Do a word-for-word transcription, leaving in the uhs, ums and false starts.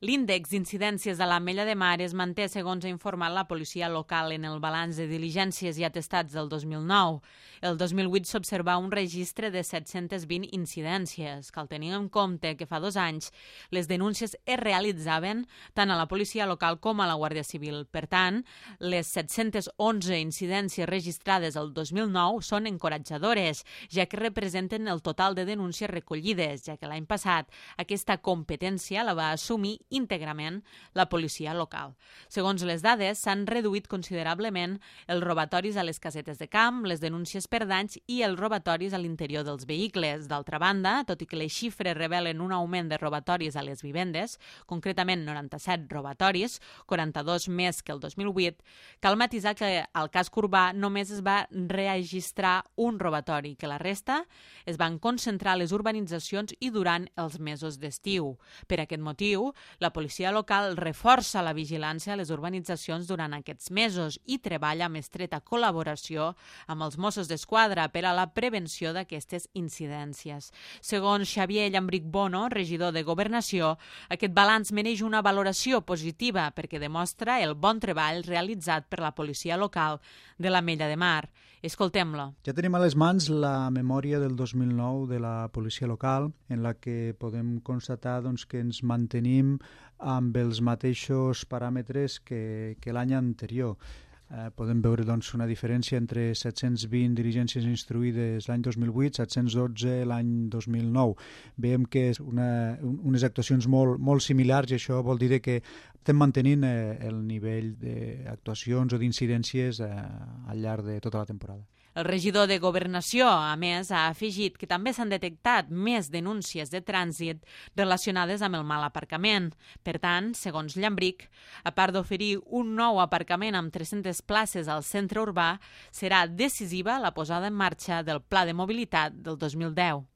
L'índex d'incidències a l'Ametlla de Mar es manté, segons ha informat la policia local en el balanç de diligències i atestats del dos mil nou. El dos mil vuit s'observa un registre de set-centes vint incidències. Cal tenir en compte que fa dos anys les denúncies es realitzaven tant a la policia local com a la Guàrdia Civil. Per tant, les set-centes onze incidències registrades el dos mil nou són encoratjadores, ja que representen el total de denúncies recollides, ja que l'any passat aquesta competència la va assumir íntegrament la policia local. Segons les dades, s'han reduït considerablement els robatoris a les casetes de camp, les denúncies per danys i els robatoris a l'interior dels vehicles. D'altra banda, tot i que les xifres revelen un augment de robatoris a les vivendes, concretament noranta-set robatoris, quaranta-dos més que el dos mil vuit, cal matisar que al casc urbà només es va registrar un robatori, que la resta es van concentrar a les urbanitzacions i durant els mesos d'estiu. Per aquest motiu, la policia local reforça la vigilància a les urbanitzacions durant aquests mesos i treballa amb estreta col·laboració amb els Mossos d'Esquadra per a la prevenció d'aquestes incidències. Segons Xavier Llambric Bono, regidor de Governació, aquest balanç mereix una valoració positiva perquè demostra el bon treball realitzat per la policia local de l'Ametlla de Mar. Escoltem-lo. Ja tenim a les mans la memòria del dos mil nou de la policia local, en la que podem constatar doncs, que ens mantenim amb els mateixos paràmetres que, que l'any anterior. Eh, podem veure doncs, una diferència entre set-cents vint diligències instruïdes l'any dos mil vuit, set-cents dotze l'any dos mil nou. Veiem que és una, unes actuacions molt, molt similars i això vol dir que estem mantenint eh, el nivell d'actuacions o d'incidències eh, al llarg de tota la temporada. El regidor de Governació, a més, ha afegit que també s'han detectat més denúncies de trànsit relacionades amb el mal aparcament. Per tant, segons Llambric, a part d'oferir un nou aparcament amb tres-centes places al centre urbà, serà decisiva la posada en marxa del Pla de Mobilitat del dos mil deu.